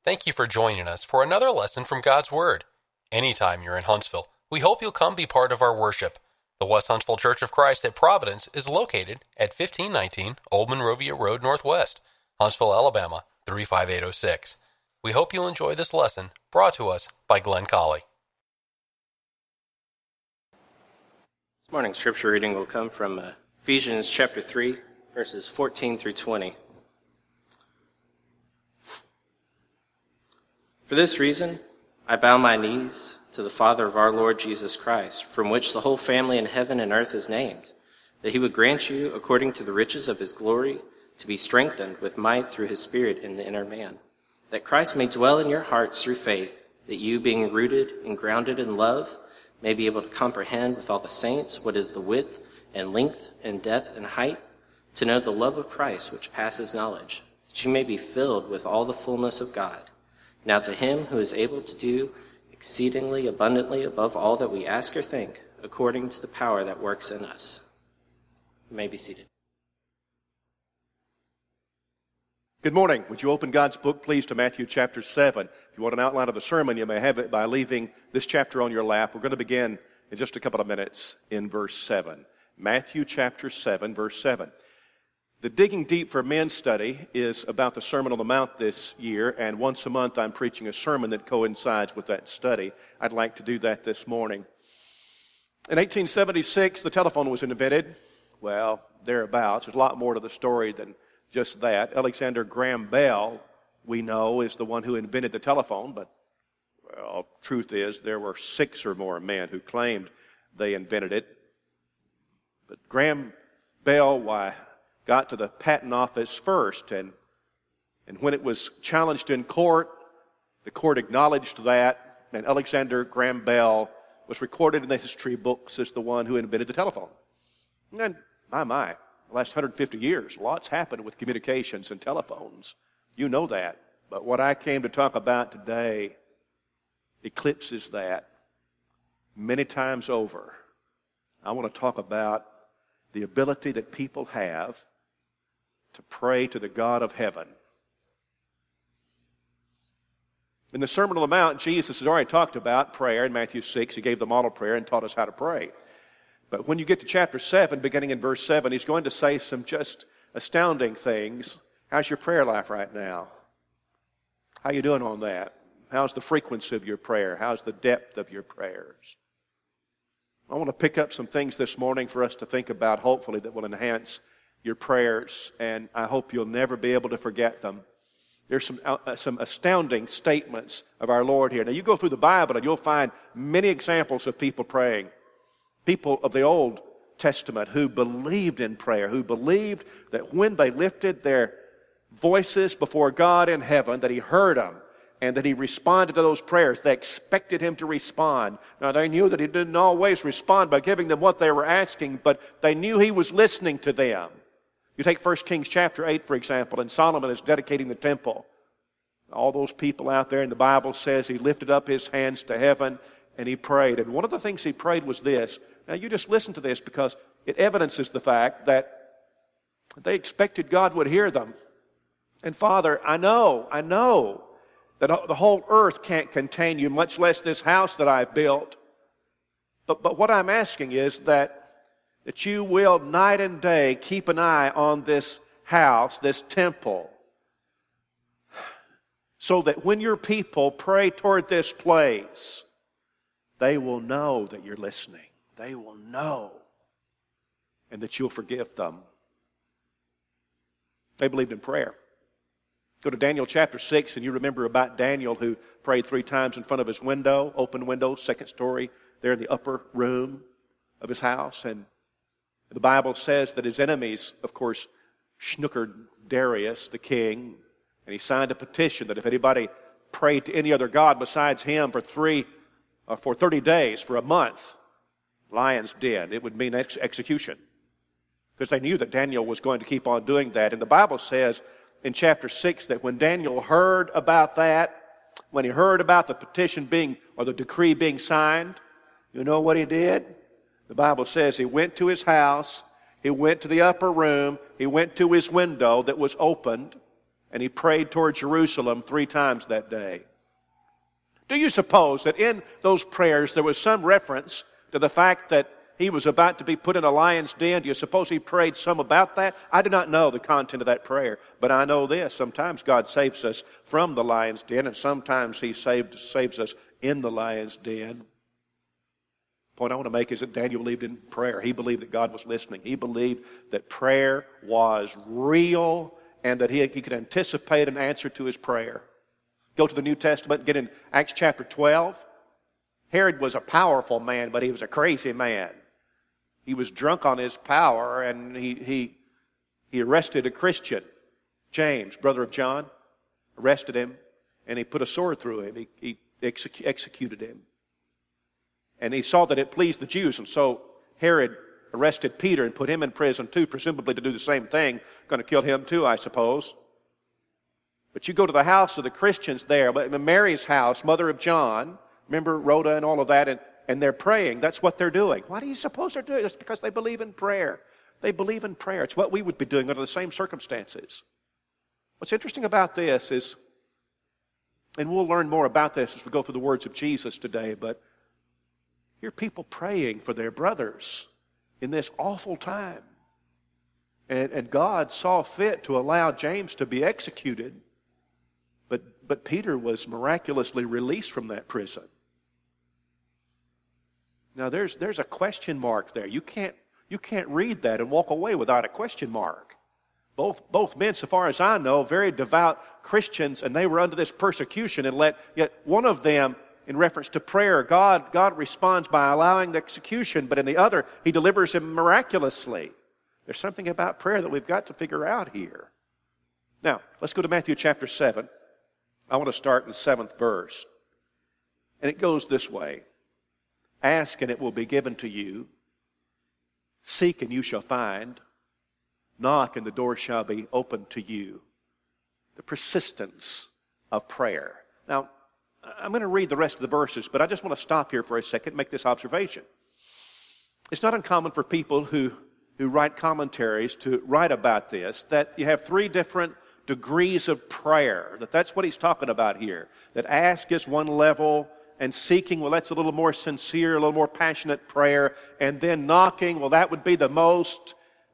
Thank you for joining us for another lesson from God's Word. Anytime you're in Huntsville, we hope you'll come be part of our worship. The West Huntsville Church of Christ at Providence is located at 1519 Old Monrovia Road Northwest, Huntsville, Alabama, 35806. We hope you'll enjoy this lesson brought to us by Glenn Colley. This morning's scripture reading will come from Ephesians chapter 3, verses 14 through 20. For this reason, I bow my knees to the Father of our Lord Jesus Christ, from which the whole family in heaven and earth is named, that he would grant you, according to the riches of his glory, to be strengthened with might through his Spirit in the inner man, that Christ may dwell in your hearts through faith, that you, being rooted and grounded in love, may be able to comprehend with all the saints what is the width and length and depth and height, to know the love of Christ which passes knowledge, that you may be filled with all the fullness of God. Now to him who is able to do exceedingly abundantly above all that we ask or think, according to the power that works in us. You may be seated. Good morning. Would you open God's book, please, to Matthew chapter 7. If you want an outline of the sermon, you may have it by leaving this chapter on your lap. We're going to begin in just a couple of minutes in verse 7. Matthew chapter 7, verse 7. The Digging Deep for Men study is about the Sermon on the Mount this year, and once a month I'm preaching a sermon that coincides with that study. I'd like to do that this morning. In 1876, the telephone was invented. Well, thereabouts. There's a lot more to the story than just that. Alexander Graham Bell, we know, is the one who invented the telephone, but, well, truth is there were 6 or more men who claimed they invented it. But Graham Bell, got to the patent office first, and when it was challenged in court, the court acknowledged that, and Alexander Graham Bell was recorded in the history books as the one who invented the telephone. And the last 150 years, lots happened with communications and telephones. You know that. But what I came to talk about today eclipses that many times over. I want to talk about the ability that people have to pray to the God of heaven. In the Sermon on the Mount, Jesus has already talked about prayer in Matthew 6. He gave the model prayer and taught us how to pray. But when you get to chapter 7, beginning in verse 7, he's going to say some just astounding things. How's your prayer life right now? How you doing on that? How's the frequency of your prayer? How's the depth of your prayers? I want to pick up some things this morning for us to think about, hopefully, that will enhance your prayers, and I hope you'll never be able to forget them. There's some astounding statements of our Lord here. Now, you go through the Bible, and you'll find many examples of people praying. People of the Old Testament who believed in prayer, who believed that when they lifted their voices before God in heaven, that He heard them, and that He responded to those prayers. They expected Him to respond. Now, they knew that He didn't always respond by giving them what they were asking, but they knew He was listening to them. You take 1 Kings chapter 8, for example, and Solomon is dedicating the temple. All those people out there, and the Bible says he lifted up his hands to heaven and he prayed. And one of the things he prayed was this. Now, you just listen to this because it evidences the fact that they expected God would hear them. And Father, I know that the whole earth can't contain you, much less this house that I've built. But what I'm asking is that you will night and day keep an eye on this house, this temple, so that when your people pray toward this place, they will know that you're listening. They will know, and that you'll forgive them. They believed in prayer. Go to Daniel chapter 6, and you remember about Daniel who prayed 3 times in front of his window, open window, second story, there in the upper room of his house. And the Bible says that his enemies, of course, snookered Darius, the king, and he signed a petition that if anybody prayed to any other god besides him for 30 days, for a month, lion's den, it would mean execution. Because they knew that Daniel was going to keep on doing that. And the Bible says in chapter 6 that when Daniel heard about that, when he heard about the petition being, or the decree being signed, you know what he did? The Bible says he went to his house, he went to the upper room, he went to his window that was opened, And he prayed toward Jerusalem 3 times that day. Do you suppose that in those prayers there was some reference to the fact that he was about to be put in a lion's den? Do you suppose he prayed some about that? I do not know the content of that prayer, but I know this. Sometimes God saves us from the lion's den, and sometimes he saves us in the lion's den. The point I want to make is that Daniel believed in prayer. He believed that God was listening. He believed that prayer was real and that he could anticipate an answer to his prayer. Go to the New Testament, get in Acts chapter 12. Herod was a powerful man, but he was a crazy man. He was drunk on his power, and he arrested a Christian, James, brother of John, arrested him, and he put a sword through him. He executed him. And he saw that it pleased the Jews, and so Herod arrested Peter and put him in prison too, presumably to do the same thing. Going to kill him too, I suppose. But you go to the house of the Christians there, Mary's house, mother of John, remember Rhoda and all of that, and they're praying. That's what they're doing. Why do you suppose they're doing it? It's because they believe in prayer. They believe in prayer. It's what we would be doing under the same circumstances. What's interesting about this is, and we'll learn more about this as we go through the words of Jesus today, but here are people praying for their brothers in this awful time. And God saw fit to allow James to be executed, but Peter was miraculously released from that prison. Now there's a question mark there. You can't read that and walk away without a question mark. Both men, so far as I know, very devout Christians, and they were under this persecution, and yet one of them, in reference to prayer, God responds by allowing the execution, but in the other, he delivers him miraculously. There's something about prayer that we've got to figure out here. Now, let's go to Matthew chapter 7. I want to start in the 7th verse. And it goes this way. Ask and it will be given to you. Seek and you shall find. Knock and the door shall be opened to you. The persistence of prayer. Now, I'm going to read the rest of the verses, but I just want to stop here for a second and make this observation. It's not uncommon for people who write commentaries to write about this, that you have 3 different degrees of prayer, that's what he's talking about here. That ask is one level, and seeking, well, that's a little more sincere, a little more passionate prayer, and then knocking, well, that would be the most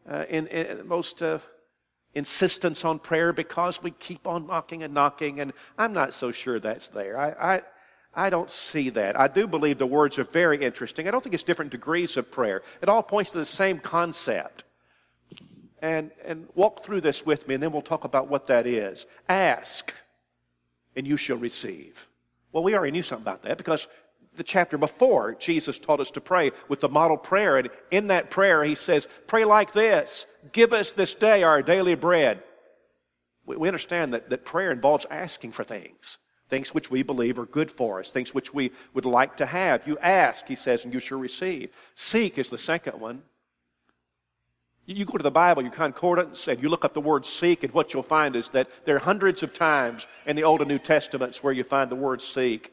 insistence on prayer because we keep on knocking, and I'm not so sure that's there. I don't see that. I do believe the words are very interesting. I don't think it's different degrees of prayer. It all points to the same concept. And walk through this with me, and then we'll talk about what that is. Ask, and you shall receive. Well, we already knew something about that because the chapter before, Jesus taught us to pray with the model prayer. And in that prayer, he says, pray like this. Give us this day our daily bread. We understand that prayer involves asking for things which we believe are good for us, things which we would like to have. You ask, he says, and you shall receive. Seek is the second one. You go to the Bible, your concordance, and you look up the word seek, and what you'll find is that there are hundreds of times in the Old and New Testaments where you find the word seek.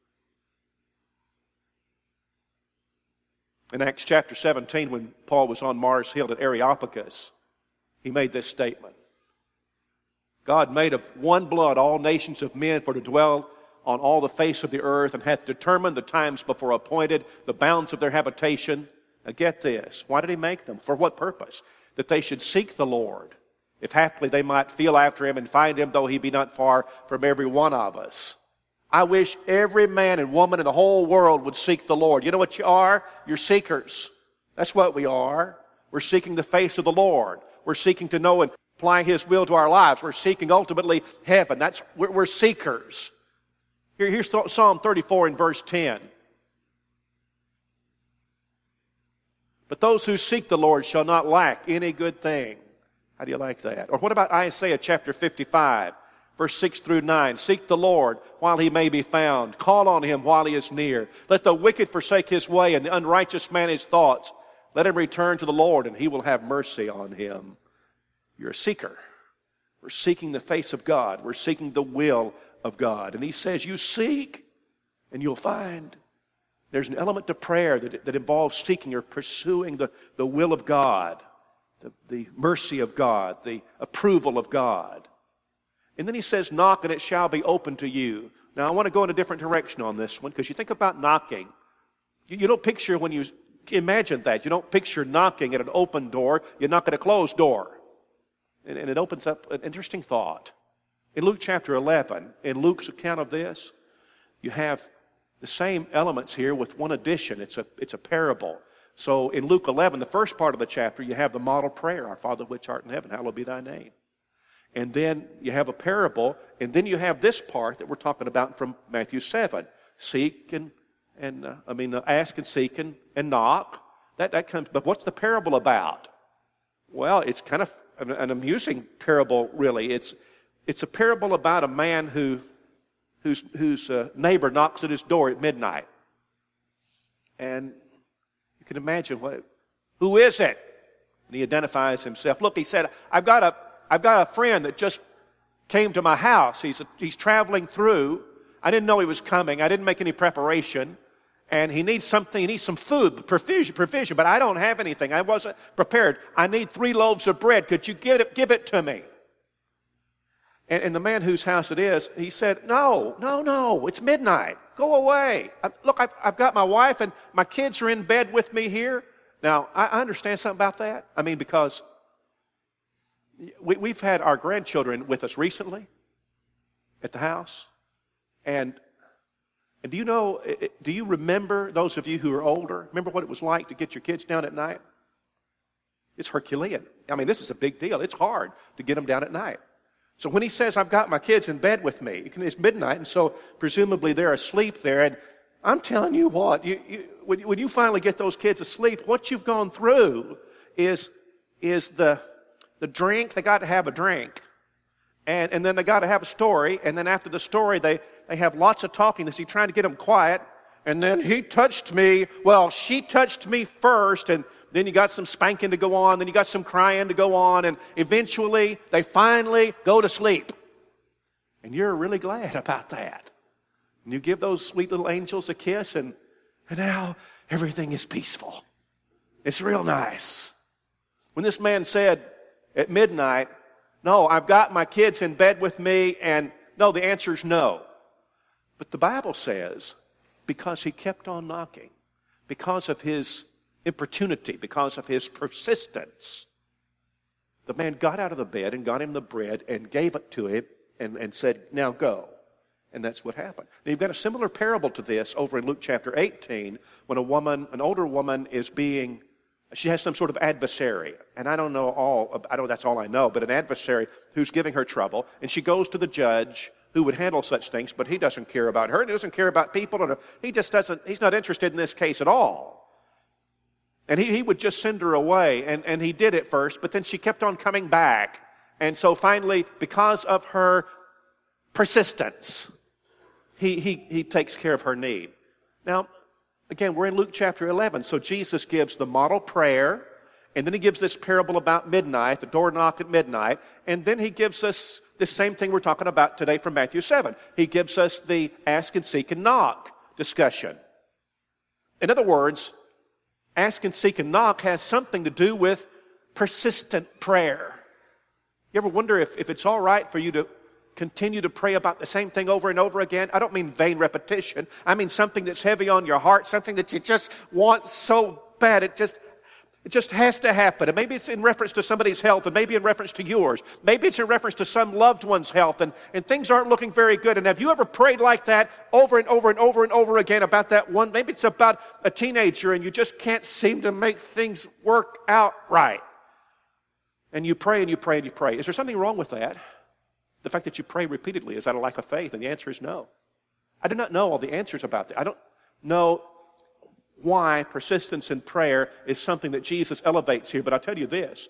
In Acts chapter 17, when Paul was on Mars Hill at Areopagus, he made this statement. God made of one blood all nations of men for to dwell on all the face of the earth, and hath determined the times before appointed, the bounds of their habitation. Now get this. Why did he make them? For what purpose? That they should seek the Lord, if haply they might feel after him and find him, though he be not far from every one of us. I wish every man and woman in the whole world would seek the Lord. You know what you are? You're seekers. That's what we are. We're seeking the face of the Lord. We're seeking to know and apply his will to our lives. We're seeking ultimately heaven. We're seekers. Here's Psalm 34 in verse 10. But those who seek the Lord shall not lack any good thing. How do you like that? Or what about Isaiah chapter 55, verse 6 through 9? Seek the Lord while he may be found. Call on him while he is near. Let the wicked forsake his way and the unrighteous man his thoughts. Let him return to the Lord and he will have mercy on him. You're a seeker. We're seeking the face of God. We're seeking the will of God. And he says, you seek and you'll find. There's an element to prayer that involves seeking or pursuing the will of God, the mercy of God, the approval of God. And then he says, knock and it shall be open to you. Now, I want to go in a different direction on this one, because you think about knocking. You don't picture, when you imagine that, you don't picture knocking at an open door. You knock at a closed door. And it opens up an interesting thought. In Luke chapter 11, in Luke's account of this, you have the same elements here with one addition. It's a parable. So in Luke 11, the first part of the chapter, you have the model prayer, Our Father which art in heaven, hallowed be thy name. And then you have a parable, and then you have this part that we're talking about from Matthew 7. Seek ask and seek and knock. That comes. But what's the parable about? Well, it's kind of an amusing parable, really. It's a parable about a man whose neighbor knocks at his door at midnight. And you can imagine who is it? And he identifies himself. Look, he said, I've got a friend that just came to my house. He's traveling through. I didn't know he was coming. I didn't make any preparation. And he needs something. He needs some food, provision. But I don't have anything. I wasn't prepared. I need 3 loaves of bread. Could you give it to me? And the man whose house it is, he said, No. It's midnight. Go away. Look, I've got my wife and my kids are in bed with me here. Now, I understand something about that. I mean, because we've had our grandchildren with us recently at the house. And do you remember, those of you who are older, remember what it was like to get your kids down at night? It's Herculean. I mean, this is a big deal. It's hard to get them down at night. So when he says, I've got my kids in bed with me, it's midnight, and so presumably they're asleep there. And I'm telling you what, when you finally get those kids asleep, what you've gone through is the drink. They got to have a drink. And then they got to have a story. And then after the story, they have lots of talking. Is he trying to get them quiet? And then he touched me. Well, she touched me first. And then you got some spanking to go on. Then you got some crying to go on. And eventually, they finally go to sleep. And you're really glad about that. And you give those sweet little angels a kiss. And now everything is peaceful. It's real nice. When this man said at midnight, no, I've got my kids in bed with me, and no, the answer is no. But the Bible says, because he kept on knocking, because of his importunity, because of his persistence, the man got out of the bed and got him the bread and gave it to him and said, now go. And that's what happened. Now, you've got a similar parable to this over in Luke chapter 18, when an older woman she has some sort of adversary. And I don't know that's all I know, but an adversary who's giving her trouble. And she goes to the judge who would handle such things, but he doesn't care about her. And he doesn't care about people. He's not interested in this case at all. And he would just send her away. And he did it first, but then she kept on coming back. And so finally, because of her persistence, he takes care of her need. Now, again, we're in Luke chapter 11, so Jesus gives the model prayer, and then he gives this parable about midnight, the door knock at midnight, and then he gives us the same thing we're talking about today from Matthew 7. He gives us the ask and seek and knock discussion. In other words, ask and seek and knock has something to do with persistent prayer. You ever wonder if it's all right for you to continue to pray about the same thing over and over again? I don't mean vain repetition. I mean something that's heavy on your heart, something that you just want so bad. It just has to happen. And maybe it's in reference to somebody's health, and maybe in reference to yours. Maybe it's in reference to some loved one's health, and things aren't looking very good. And have you ever prayed like that over and over and over and over again about that one? Maybe it's about a teenager, and you just can't seem to make things work out right. And you pray and you pray and you pray. Is there something wrong with that? The fact that you pray repeatedly, is that a lack of faith? And the answer is no. I do not know all the answers about that. I don't know why persistence in prayer is something that Jesus elevates here, but I'll tell you this.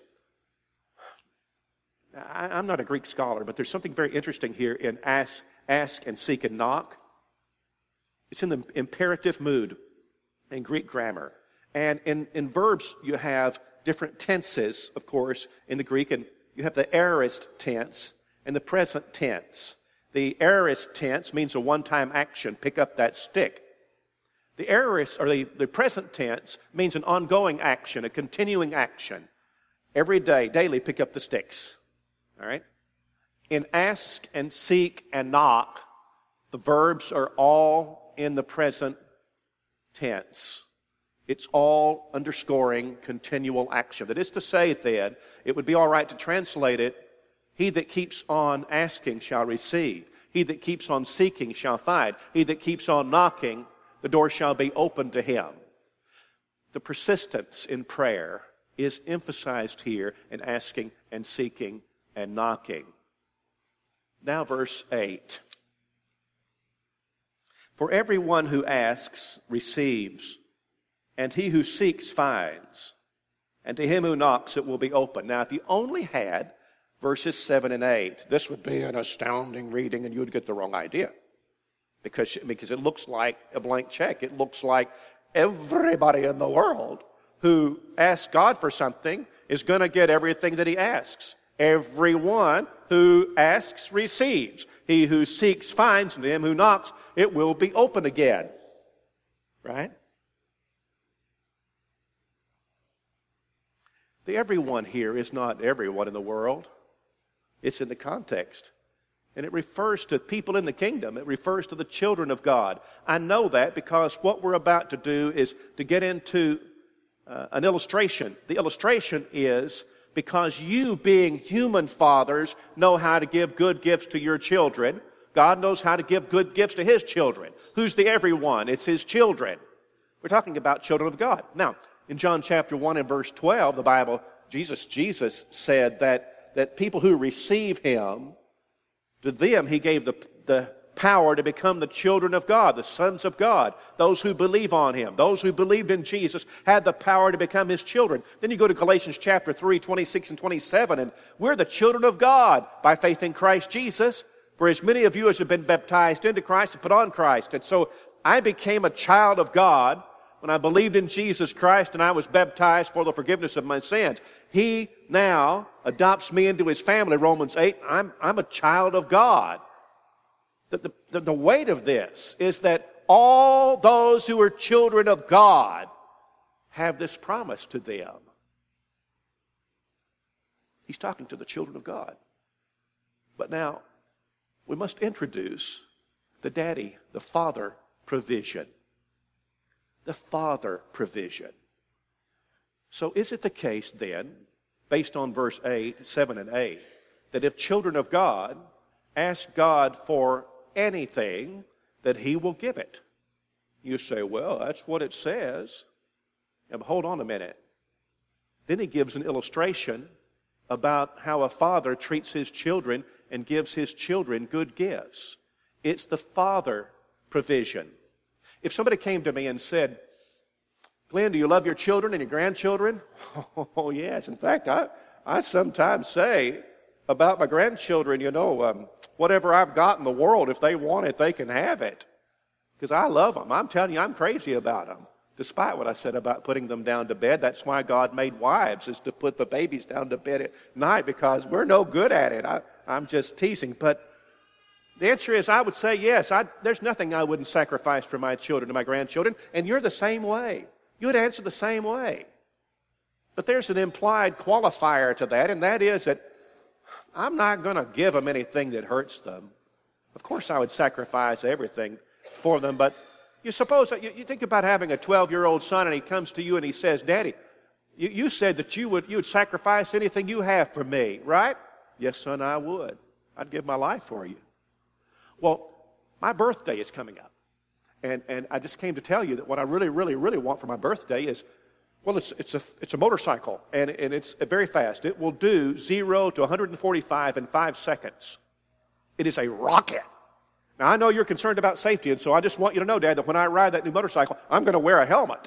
I'm not a Greek scholar, but there's something very interesting here in ask and seek and knock. It's in the imperative mood in Greek grammar. And in verbs, you have different tenses, of course, in the Greek, and you have the aorist tense and the present tense. The aorist tense means a one-time action. Pick up that stick. The aorist, or the present tense, means an ongoing action, a continuing action. Every day, daily, pick up the sticks. All right? In ask and seek and knock, the verbs are all in the present tense. It's all underscoring continual action. That is to say, then, it would be all right to translate it, he that keeps on asking shall receive. He that keeps on seeking shall find. He that keeps on knocking, the door shall be opened to him. The persistence in prayer is emphasized here in asking and seeking and knocking. Now verse 8. For everyone who asks receives, and he who seeks finds, and to him who knocks it will be open. Now if you only had verses 7 and 8, this would be an astounding reading and you would get the wrong idea. Because it looks like a blank check. It looks like everybody in the world who asks God for something is going to get everything that he asks. Everyone who asks receives. He who seeks finds, and to him who knocks it will be open again. Right? The everyone here is not everyone in the world. It's in the context. And it refers to people in the kingdom. It refers to the children of God. I know that because what we're about to do is to get into an illustration. The illustration is because you, being human fathers, know how to give good gifts to your children. God knows how to give good gifts to his children. Who's the everyone? It's his children. We're talking about children of God. Now, in John chapter 1 and verse 12, the Bible, Jesus said that people who receive him, to them he gave the power to become the children of God, the sons of God. Those who believe on him, those who believed in Jesus, had the power to become his children. Then you go to Galatians chapter 3, 26 and 27, and we're the children of God by faith in Christ Jesus. For as many of you as have been baptized into Christ have put on Christ. And so I became a child of God when I believed in Jesus Christ and I was baptized for the forgiveness of my sins. He now adopts me into his family, Romans 8. I'm a child of God. The weight of this is that all those who are children of God have this promise to them. He's talking to the children of God. But now, we must introduce the daddy, the father provision. The father provision. So is it the case then, based on verse 8, 7 and 8, that if children of God ask God for anything, that he will give it? You say, well, that's what it says. But hold on a minute. Then he gives an illustration about how a father treats his children and gives his children good gifts. It's the father provision. If somebody came to me and said, Glenn, do you love your children and your grandchildren? Oh, yes. In fact, I sometimes say about my grandchildren, whatever I've got in the world, if they want it, they can have it. Because I love them. I'm telling you, I'm crazy about them. Despite what I said about putting them down to bed, that's why God made wives, is to put the babies down to bed at night, because we're no good at it. I'm just teasing. But the answer is, I would say yes. There's nothing I wouldn't sacrifice for my children and my grandchildren, and you're the same way. You would answer the same way. But there's an implied qualifier to that, and that is that I'm not going to give them anything that hurts them. Of course, I would sacrifice everything for them, but you suppose, you think about having a 12-year-old son, and he comes to you and he says, Daddy, you said that you would sacrifice anything you have for me, right? Yes, son, I would. I'd give my life for you. Well, my birthday is coming up, and I just came to tell you that what I really, really, really want for my birthday is, well, it's a motorcycle, and it's very fast. It will do 0 to 145 in 5 seconds. It is a rocket. Now, I know you're concerned about safety, and so I just want you to know, Dad, that when I ride that new motorcycle, I'm going to wear a helmet.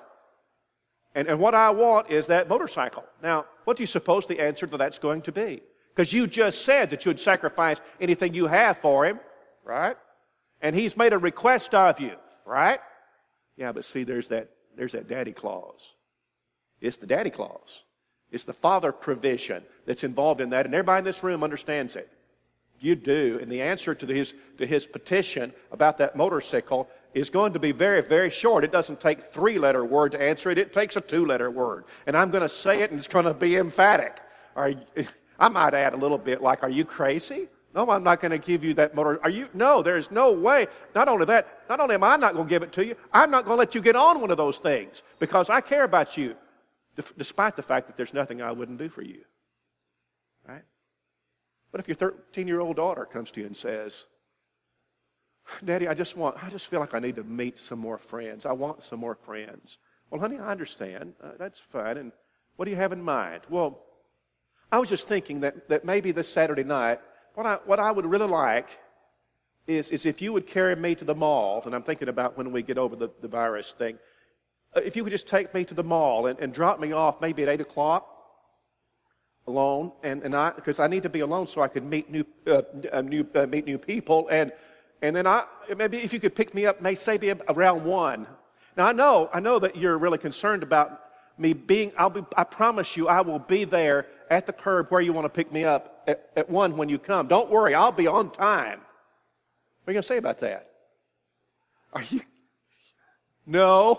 And what I want is that motorcycle. Now, what do you suppose the answer to that's going to be? Because you just said that you'd sacrifice anything you have for him, right? And he's made a request of you, right? Yeah, but see, there's that daddy clause. It's the daddy clause. It's the father provision that's involved in that, and everybody in this room understands it. You do, and the answer to his petition about that motorcycle is going to be very, very short. It doesn't take a 3-letter word to answer it. It takes a 2-letter word. And I'm going to say it, and it's going to be emphatic. I might add a little bit like, are you crazy? No, I'm not going to give you that motor. Are you? No, there's no way. Not only that, not only am I not going to give it to you, I'm not going to let you get on one of those things because I care about you, despite the fact that there's nothing I wouldn't do for you. Right? But if your 13-year-old daughter comes to you and says, Daddy, I just feel like I need to meet some more friends. I want some more friends. Well, honey, I understand. That's fine. And what do you have in mind? Well, I was just thinking that maybe this Saturday night, what I would really like is if you would carry me to the mall, and I'm thinking about when we get over the virus thing, if you would just take me to the mall and drop me off maybe at 8 o'clock alone, because I need to be alone so I can meet new people, and then maybe if you could pick me up, maybe around 1. Now I know that you're really concerned about me being. I promise you, I will be there at the curb where you want to pick me up at 1 when you come. Don't worry, I'll be on time. What are you going to say about that? Are you? No.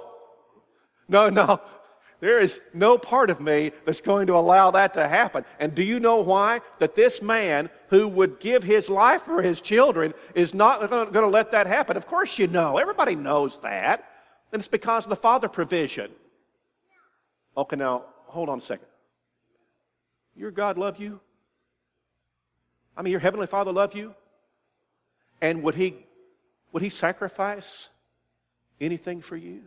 There is no part of me that's going to allow that to happen. And do you know why? That this man who would give his life for his children is not going to let that happen. Of course you know. Everybody knows that. And it's because of the Father provision. Okay, now, hold on a second. Your God love you? I mean, your Heavenly Father love you? And would He sacrifice anything for you?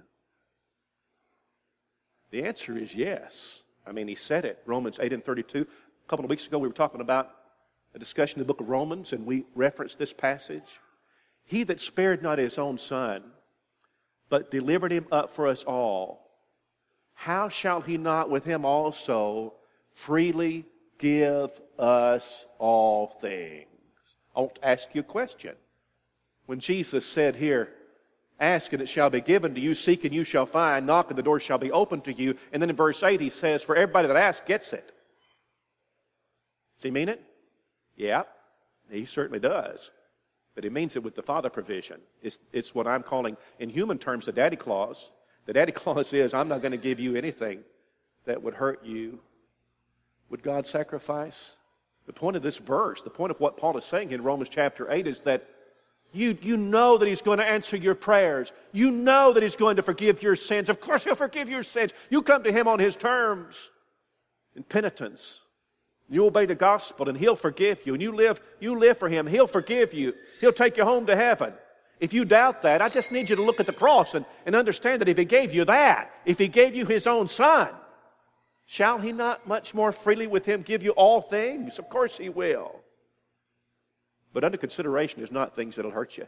The answer is yes. I mean, He said it. Romans 8:32. A couple of weeks ago, we were talking about a discussion in the book of Romans, and we referenced this passage. He that spared not His own Son, but delivered Him up for us all, how shall He not with Him also freely give us all things? I want to ask you a question. When Jesus said here, ask and it shall be given to you, seek and you shall find, knock and the door shall be opened to you. And then in verse 8 He says, for everybody that asks gets it. Does He mean it? Yeah, He certainly does. But He means it with the Father provision. It's what I'm calling, in human terms, the daddy clause. The daddy clause is, I'm not going to give you anything that would hurt you. Would God sacrifice? The point of this verse, the point of what Paul is saying in Romans chapter 8 is that you know that He's going to answer your prayers. You know that He's going to forgive your sins. Of course He'll forgive your sins. You come to Him on His terms in penitence. You obey the gospel and He'll forgive you. And you live for Him. He'll forgive you. He'll take you home to heaven. If you doubt that, I just need you to look at the cross and understand that if He gave you that, if He gave you His own Son, shall He not much more freely with Him give you all things? Of course He will. But under consideration is not things that'll hurt you.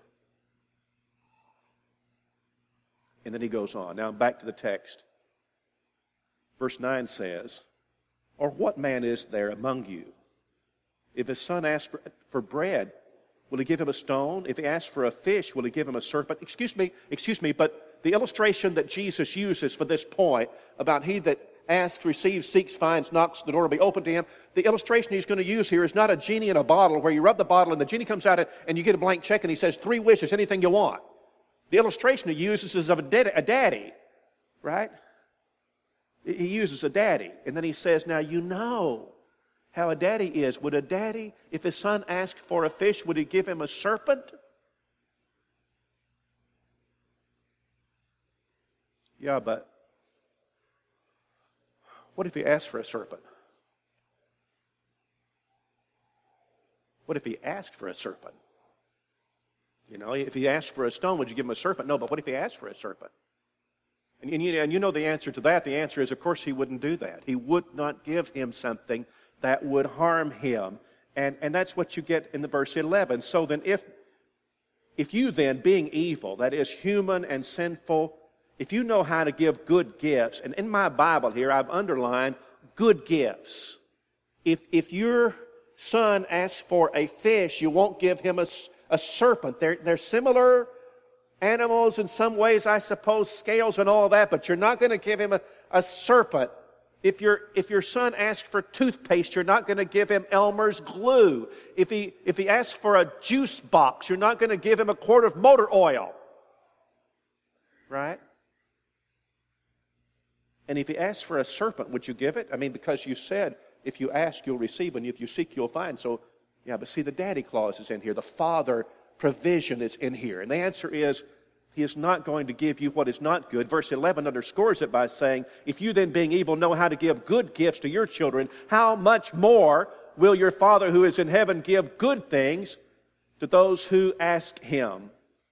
And then he goes on. Now back to the text. Verse 9 says, or what man is there among you? If his son asks for bread, will he give him a stone? If he asks for a fish, will he give him a serpent? Excuse me, but the illustration that Jesus uses for this point about he that asks, receives, seeks, finds, knocks, the door will be open to him. The illustration he's going to use here is not a genie in a bottle where you rub the bottle and the genie comes out and you get a blank check and he says 3 wishes, anything you want. The illustration he uses is of a daddy, right? He uses a daddy. And then he says, now you know how a daddy is. Would a daddy, if his son asked for a fish, would he give him a serpent? Yeah, but what if he asked for a serpent? What if he asked for a serpent? You know, if he asked for a stone, would you give him a serpent? No, but what if he asked for a serpent? And you know the answer to that. The answer is, of course, he wouldn't do that. He would not give him something that would harm him. And that's what you get in the verse 11. So then if you then, being evil, that is human and sinful, if you know how to give good gifts, and in my Bible here I've underlined good gifts. If your son asks for a fish, you won't give him a serpent. They're similar animals in some ways, I suppose, scales and all that, but you're not going to give him a serpent. If your son asks for toothpaste, you're not going to give him Elmer's glue. If he asks for a juice box, you're not going to give him a quart of motor oil. Right? And if he asks for a serpent, would you give it? I mean, because you said, if you ask, you'll receive, and if you seek, you'll find. So Yeah, but see, the daddy clause is in here. The father provision is in here. And the answer is, He is not going to give you what is not good. Verse 11 underscores it by saying, if you then being evil know how to give good gifts to your children, how much more will your Father who is in heaven give good things to those who ask Him?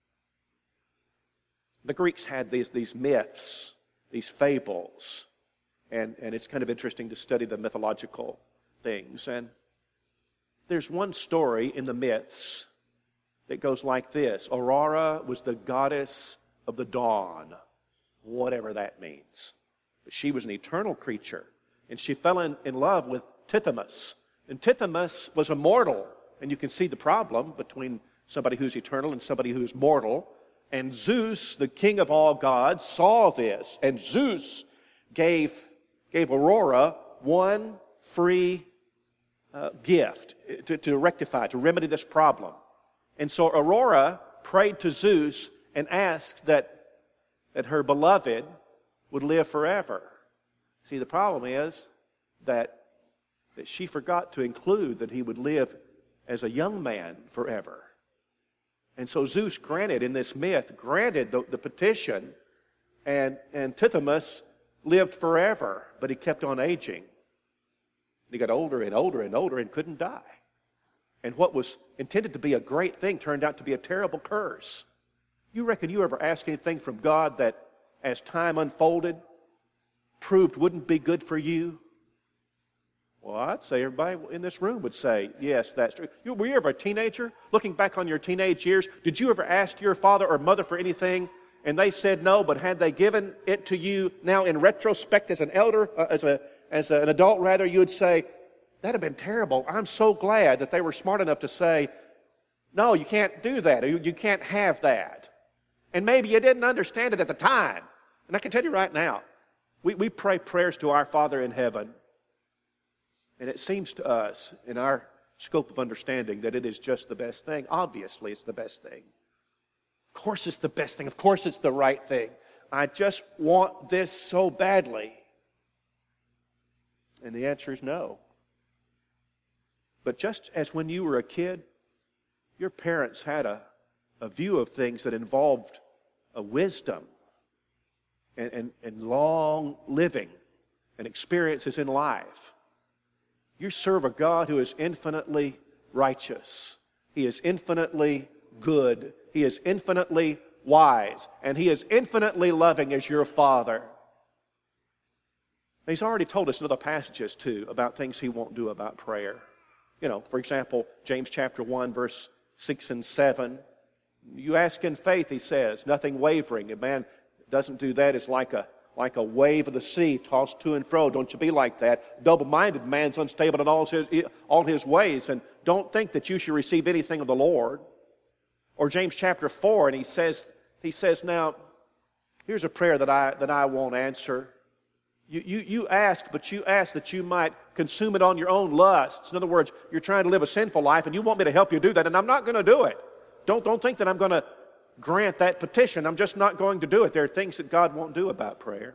The Greeks had these myths, these fables, and it's kind of interesting to study the mythological things. And there's one story in the myths that goes like this. Aurora was the goddess of the dawn, whatever that means. But she was an eternal creature, and she fell in love with Tithonus. And Tithonus was immortal, and you can see the problem between somebody who's eternal and somebody who's mortal. And Zeus, the king of all gods, saw this, and Zeus gave Aurora one free gift to rectify, to remedy this problem. And so Aurora prayed to Zeus and asked that her beloved would live forever. See, the problem is that she forgot to include that he would live as a young man forever. And so Zeus granted, in this myth, granted the petition, and Tithonus lived forever, but he kept on aging. He got older and older and older and couldn't die. And what was intended to be a great thing turned out to be a terrible curse. You reckon you ever asked anything from God that, as time unfolded, proved wouldn't be good for you? Well, I'd say everybody in this room would say, yes, that's true. Were you ever a teenager? Looking back on your teenage years, did you ever ask your father or mother for anything, and they said no, but had they given it to you now in retrospect as an elder, as an adult rather, you would say, that'd have been terrible. I'm so glad that they were smart enough to say, no, you can't do that, or you can't have that. And maybe you didn't understand it at the time. And I can tell you right now, we pray prayers to our Father in heaven, and it seems to us, in our scope of understanding, that it is just the best thing. Obviously, it's the best thing. Of course it's the best thing. Of course it's the right thing. I just want this so badly. And the answer is no. But just as when you were a kid, your parents had a view of things that involved a wisdom and long living and experiences in life. You serve a God who is infinitely righteous. He is infinitely good. He is infinitely wise. And He is infinitely loving as your Father. He's already told us in other passages, too, about things He won't do about prayer. You know, for example, James chapter 1, verse 6 and 7. You ask in faith, He says, nothing wavering. A man doesn't do that is like a wave of the sea tossed to and fro. Don't you be like that. Double-minded man's unstable in all his ways. And don't think that you should receive anything of the Lord. Or James chapter 4, and he says, now, here's a prayer that I won't answer. You ask, but you ask that you might consume it on your own lusts. In other words, you're trying to live a sinful life, and you want me to help you do that, and I'm not going to do it. Don't think that I'm going to grant that petition. I'm just not going to do it. There are things that God won't do about prayer.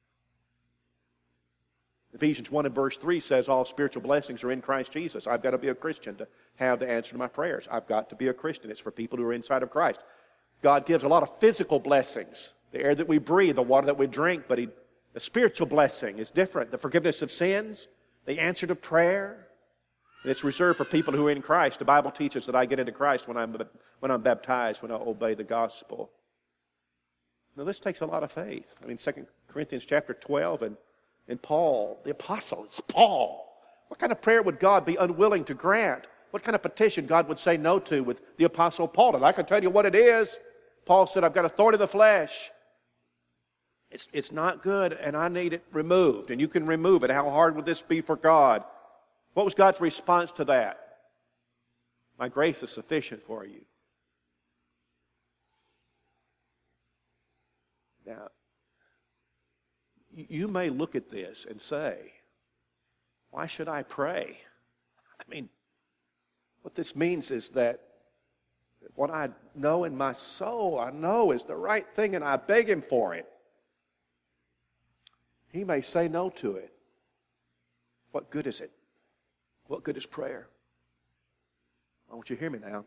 Ephesians 1 and verse 3 says all spiritual blessings are in Christ Jesus. I've got to be a Christian to have the answer to my prayers. I've got to be a Christian. It's for people who are inside of Christ. God gives a lot of physical blessings. The air that we breathe, the water that we drink, but the spiritual blessing is different. The forgiveness of sins, the answer to prayer. And it's reserved for people who are in Christ. The Bible teaches that I get into Christ when I'm baptized, when I obey the gospel. Now, this takes a lot of faith. I mean, 2 Corinthians chapter 12 and Paul, the apostle, it's Paul. What kind of prayer would God be unwilling to grant? What kind of petition God would say no to with the apostle Paul? And I can tell you what it is. Paul said, I've got a thorn in the flesh. It's not good, and I need it removed. And you can remove it. How hard would this be for God? What was God's response to that? My grace is sufficient for you. Now, you may look at this and say, why should I pray? I mean, what this means is that what I know in my soul, I know is the right thing, and I beg Him for it. He may say no to it. What good is it? What good is prayer? I want you to hear me now.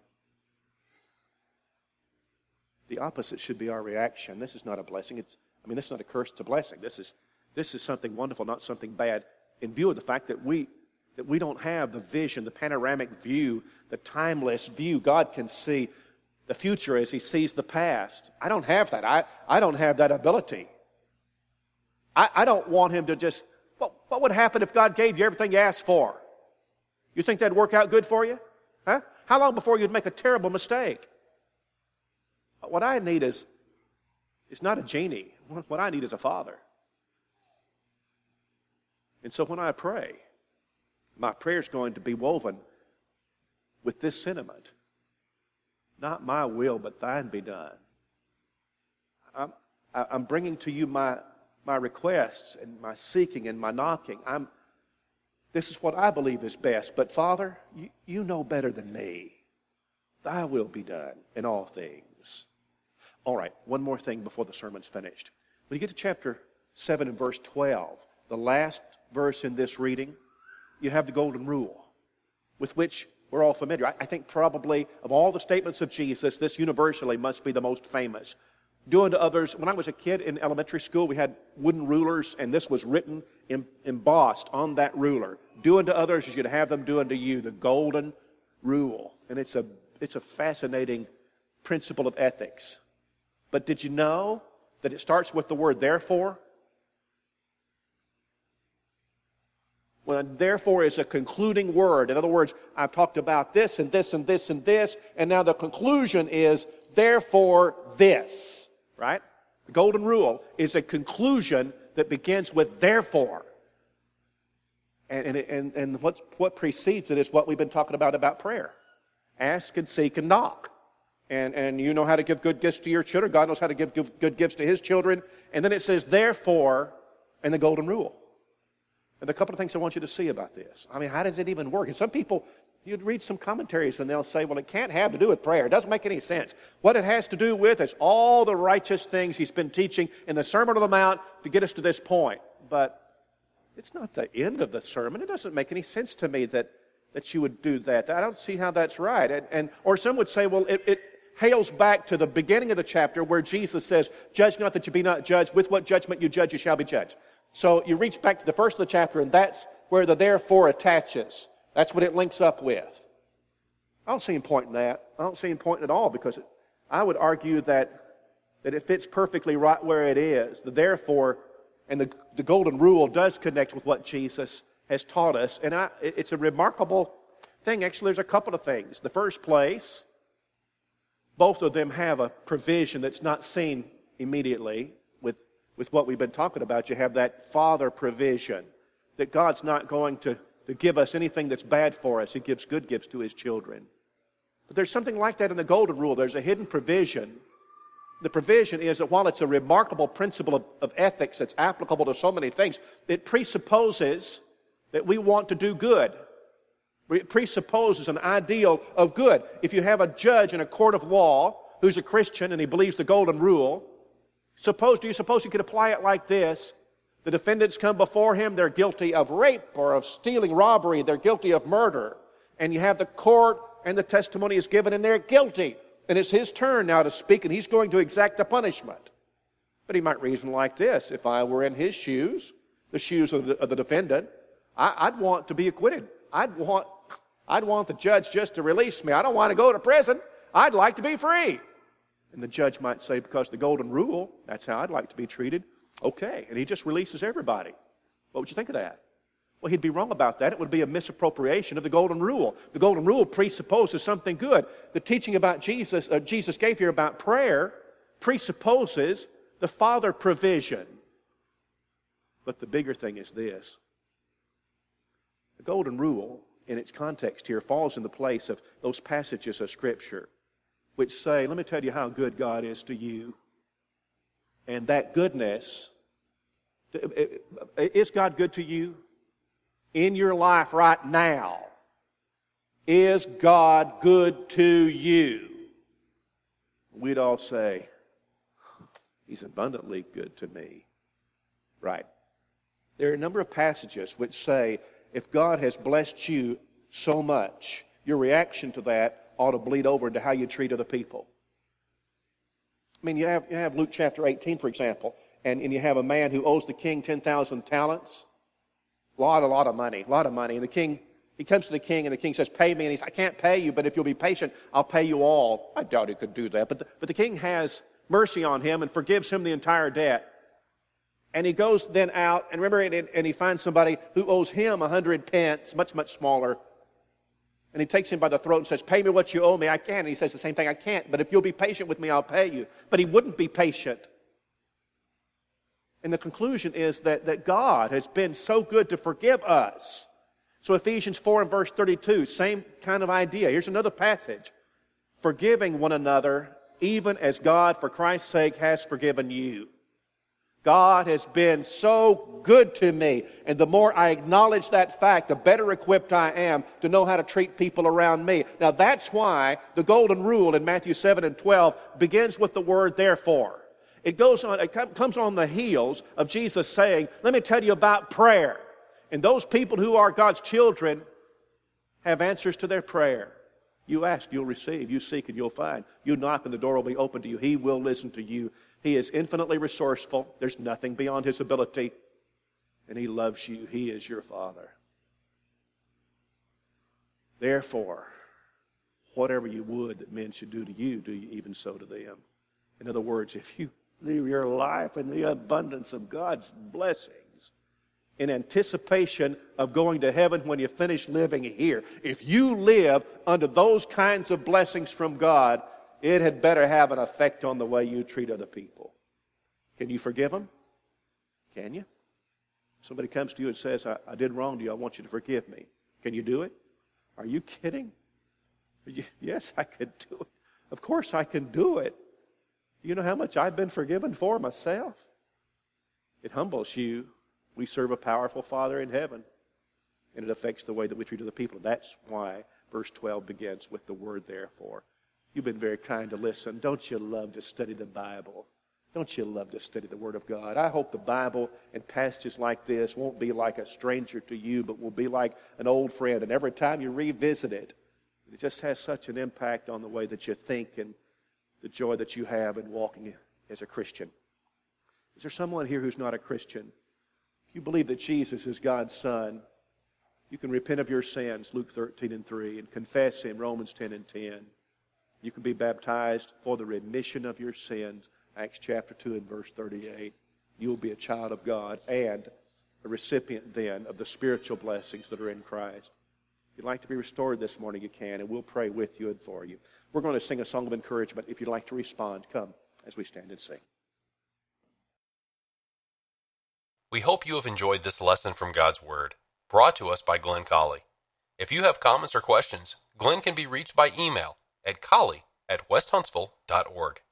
The opposite should be our reaction. This is not a blessing. This is not a curse, it's a blessing. This is something wonderful, not something bad, in view of the fact that we don't have the vision, the panoramic view, the timeless view. God can see the future as He sees the past. I don't have that. I don't have that ability. I don't want Him to just, what would happen if God gave you everything you asked for? You think that'd work out good for you? Huh? How long before you'd make a terrible mistake? What I need is not a genie. What I need is a Father. And so when I pray, my prayer is going to be woven with this sentiment. Not my will, but thine be done. I'm bringing to you my requests and my seeking and my knocking. This is what I believe is best. But Father, you know better than me. Thy will be done in all things. All right, one more thing before the sermon's finished. When you get to chapter 7 and verse 12, the last verse in this reading, you have the golden rule with which we're all familiar. I think probably of all the statements of Jesus, this universally must be the most famous. Do unto others. When I was a kid in elementary school, we had wooden rulers, and this was written, embossed on that ruler. Do unto others as you'd have them do unto you. The golden rule. And it's a fascinating principle of ethics. But did you know that it starts with the word therefore? Well, therefore is a concluding word. In other words, I've talked about this and this and this and this, and now the conclusion is therefore this, right? The golden rule is a conclusion that begins with therefore. And what precedes it is what we've been talking about prayer. Ask and seek and knock. And you know how to give good gifts to your children. God knows how to give good gifts to His children. And then it says, therefore, and the golden rule. And a couple of things I want you to see about this. How does it even work? And some people, you'd read some commentaries and they'll say, well, it can't have to do with prayer. It doesn't make any sense. What it has to do with is all the righteous things He's been teaching in the Sermon on the Mount to get us to this point. But it's not the end of the sermon. It doesn't make any sense to me that you would do that. I don't see how that's right. Or some would say, well, it hails back to the beginning of the chapter where Jesus says, judge not that you be not judged. With what judgment you judge, you shall be judged. So you reach back to the first of the chapter, and that's where the therefore attaches. That's what it links up with. I don't see him pointing that. I don't see him pointing at all, because I would argue that it fits perfectly right where it is. The therefore and the golden rule does connect with what Jesus has taught us. And it's a remarkable thing. Actually, there's a couple of things. The first place, both of them have a provision that's not seen immediately with what we've been talking about. You have that Father provision, that God's not going to give us anything that's bad for us. He gives good gifts to His children. But there's something like that in the golden rule. There's a hidden provision. The provision is that while it's a remarkable principle of ethics that's applicable to so many things, it presupposes that we want to do good. It presupposes an ideal of good. If you have a judge in a court of law who's a Christian and he believes the golden rule, do you suppose you could apply it like this? The defendants come before him, they're guilty of rape or of stealing, robbery, they're guilty of murder. And you have the court and the testimony is given and they're guilty. And it's his turn now to speak, and he's going to exact the punishment. But he might reason like this: if I were in his shoes, the shoes of the defendant, I'd want to be acquitted. I'd want the judge just to release me. I don't want to go to prison. I'd like to be free. And the judge might say, because the golden rule, that's how I'd like to be treated. Okay. And he just releases everybody. What would you think of that? Well, he'd be wrong about that. It would be a misappropriation of the golden rule. The golden rule presupposes something good. The teaching about Jesus gave here about prayer presupposes the Father provision. But the bigger thing is this. The golden rule, in its context here, falls in the place of those passages of Scripture which say, let me tell you how good God is to you. And that goodness, is God good to you? In your life right now, is God good to you? We'd all say, He's abundantly good to me. Right. There are a number of passages which say, if God has blessed you so much, your reaction to that ought to bleed over into how you treat other people. I mean, you have Luke chapter 18, for example, and you have a man who owes the king 10,000 talents. A lot of money. And the king, he comes to the king, and the king says, pay me. And he says, I can't pay you, but if you'll be patient, I'll pay you all. I doubt he could do that. But the king has mercy on him and forgives him the entire debt. And he goes then out, and remember, and he finds somebody who owes him 100 pence, much, much smaller. And he takes him by the throat and says, pay me what you owe me. I can. And he says the same thing, I can't. But if you'll be patient with me, I'll pay you. But he wouldn't be patient. And the conclusion is that God has been so good to forgive us. So Ephesians 4 and verse 32, same kind of idea. Here's another passage. Forgiving one another, even as God, for Christ's sake, has forgiven you. God has been so good to me. And the more I acknowledge that fact, the better equipped I am to know how to treat people around me. Now that's why the golden rule in Matthew 7 and 12 begins with the word therefore. It comes on the heels of Jesus saying, let me tell you about prayer. And those people who are God's children have answers to their prayer. You ask, you'll receive. You seek, and you'll find. You knock, and the door will be open to you. He will listen to you. He is infinitely resourceful. There's nothing beyond His ability. And He loves you. He is your Father. Therefore, whatever you would that men should do to you, do you even so to them. In other words, if you live your life in the abundance of God's blessings, in anticipation of going to heaven when you finish living here, if you live under those kinds of blessings from God, it had better have an effect on the way you treat other people. Can you forgive them? Can you? Somebody comes to you and says, I did wrong to you. I want you to forgive me. Can you do it? Are you kidding? Yes, I could do it. Of course I can do it. You know how much I've been forgiven for myself? It humbles you. We serve a powerful Father in heaven, and it affects the way that we treat other people. That's why verse 12 begins with the word therefore. You've been very kind to listen. Don't you love to study the Bible? Don't you love to study the Word of God? I hope the Bible and passages like this won't be like a stranger to you, but will be like an old friend. And every time you revisit it, it just has such an impact on the way that you think and the joy that you have in walking as a Christian. Is there someone here who's not a Christian? If you believe that Jesus is God's Son, you can repent of your sins, Luke 13 and 3, and confess Him, Romans 10 and 10. You can be baptized for the remission of your sins, Acts chapter 2 and verse 38. You'll be a child of God and a recipient then of the spiritual blessings that are in Christ. If you'd like to be restored this morning, you can, and we'll pray with you and for you. We're going to sing a song of encouragement. If you'd like to respond, come as we stand and sing. We hope you have enjoyed this lesson from God's Word, brought to us by Glenn Colley. If you have comments or questions, Glenn can be reached by email at colley@westhuntsville.org.